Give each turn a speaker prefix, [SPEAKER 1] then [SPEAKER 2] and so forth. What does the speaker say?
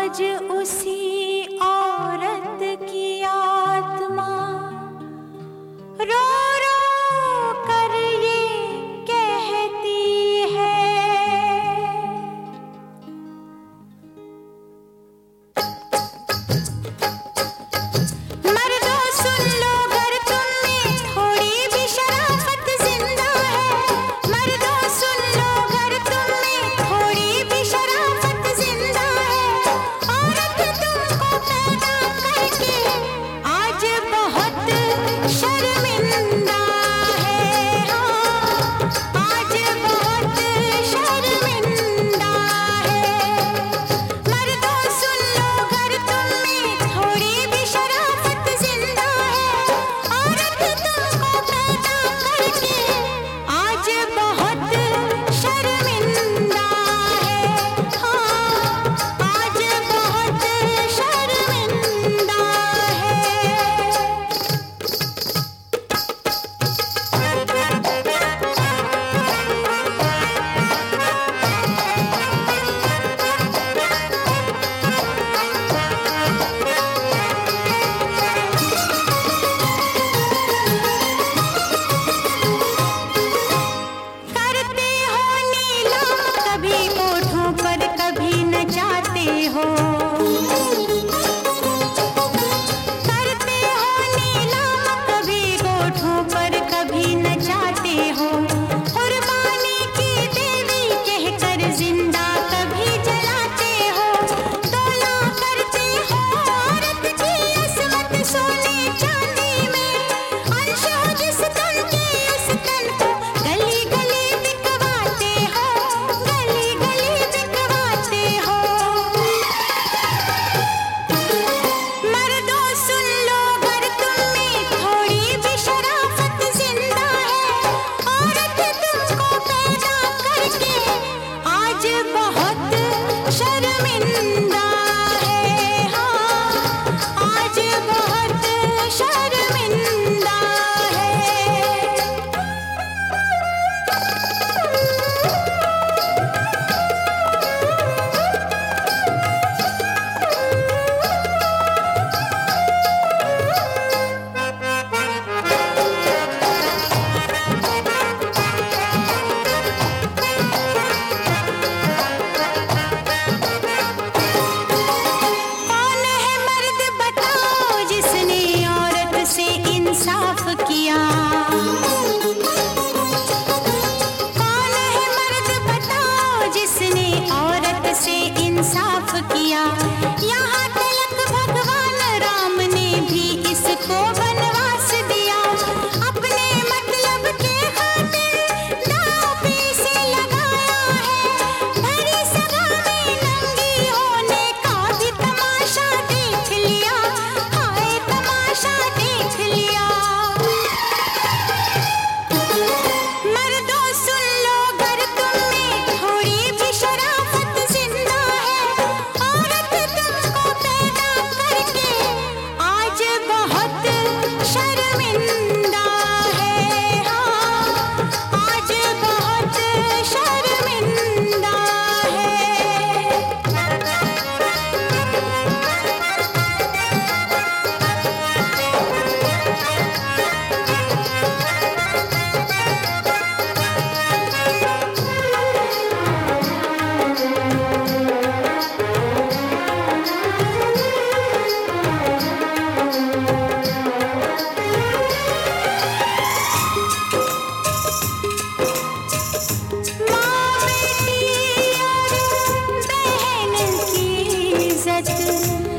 [SPEAKER 1] आज उसी औरत की आत्मा रो रो कर ये कहती है। मर्दों सुन लो, अगर तुम में थोड़ी भी शराफत जिंदा है। मर्दों सुन लो, अगर तुम में थोड़ी भी शराफत जिंदा है। औरत तुमको पैदा करके आज बहुत शर्मिंदा है। हाँ, आज बहुत शर्मिंदा है। मर्दों सुन लो, अगर तुम में थोड़ी भी शराफत जिंदा है। औरत तुमको पैदा करके आज बहुत शर्मिंदा है। हाँ, आज बहुत शर्मिंदा करते हो नीलाम, कभी होठों पर कभी नचाते हो। करते हो नीलाम, कभी होठों पर कभी नचाते हो। कुर्बानी की देवी कहकर जिंदा कभी जलाते हो। तोला करते हो औरत की असमत सोने चांदी में। अंश हो जिस तन के उस तन को गली गली बिकवाते हो। गली गली बिकवाते हो। मर्दों सुन लो, अगर तुम में थोड़ी भी शराफत जिंदा है। औरत तुमको पैदा करके आज बहुत शर्मिंदा है। हाँ, आज बहुत शर्मिंदा है। कौन है मर्द बताओ जिसने औरत से इंसाफ किया। कौन है मर्द बताओ जिसने औरत से इंसाफ किया। यहाँ तलक भगवान राम ने भी इसको वनवास दिया। अपने मतलब के खातिर दांव पे इसे लगाया है। भरी सभा में नंगी होने का भी तमाशा देख लिया। हाय तमाशा देख लिया। मर्दों सुन लो, अगर तुम में थोड़ी भी शराफत जिंदा है। औरत तुमको पैदा करके आज बहुत शर्मिंदा है। हाँ, आज बहुत शर्मिंदा है। माँ बेटी और बहन की इज्जत